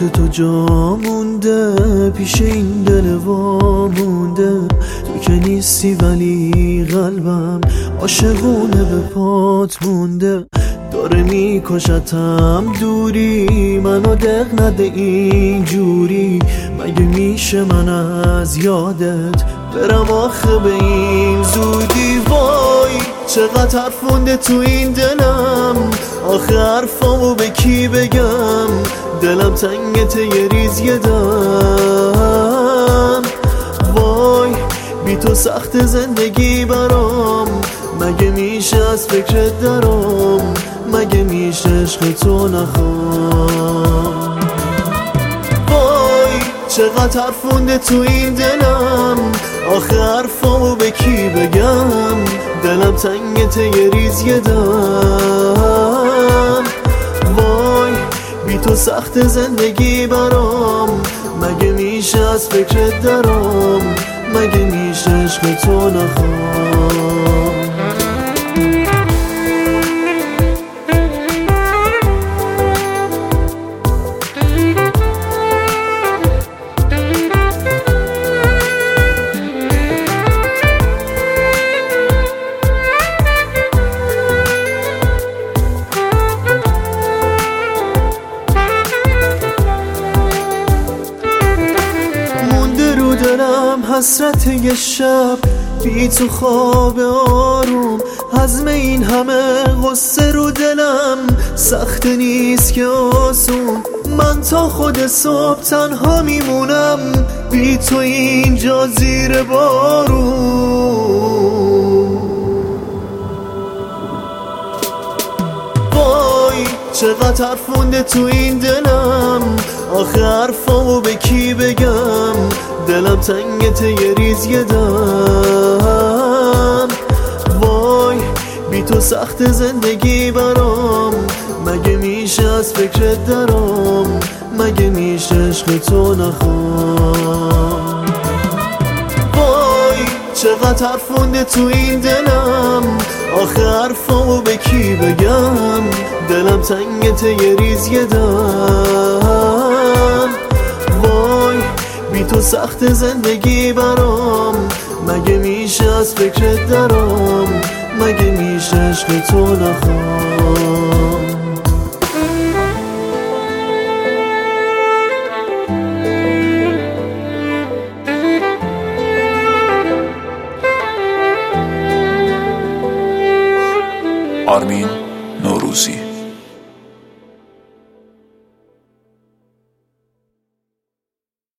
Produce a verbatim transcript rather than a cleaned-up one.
خاطر تو جا مونده، پیش این دل وا مونده. تو که نیستی ولی قلبم عاشقونه به پات مونده. داره میکشتم دوری، منو دق نده اینجوری. مگه میشه من از یادت برم آخه به این زودی؟ وای چقدر حرف مونده تو این دلم، آخه حرفامو به کی بگم؟ دلم تنگت یه ریز یه دم. وای بی تو سخت زندگی برام، مگه میشه از فکرت درام؟ مگه میشه عشق تو نخوام؟ وای چقدر حرف مونده تو این دلم، آخه حرفامو به کی بگم؟ دلم تنگت یه ریز یه دم. وای بی تو سخت زندگی برام، مگه میشه از فکرت درام؟ مگه میشه عشق تو نخوام؟ دلم حسرت یه شب بی تو خواب آروم، هضم این همه غصه رو دلم سخت نیست که آسون. من تا خود صبح تنها میمونم بی تو اینجا زیر بارون. وای چقدر حرف مونده تو این دلم، آخه حرفامو به کی بگم؟ دلم تنگت یه ریز یه دم. وای بی تو سخت زندگی برام، مگه میشه از فکرت درام؟ مگه میشه عشق تو نخوام؟ وای چقدر حرف مونده تو این دلم، آخه حرفامو به کی بگم؟ دلم تنگت یه ریز یه دم. وای بی تو سخت زندگی برام، مگه میشه از فکرت درام؟ مگه میشه عشق تو نخوام؟ آرمین نوروزی.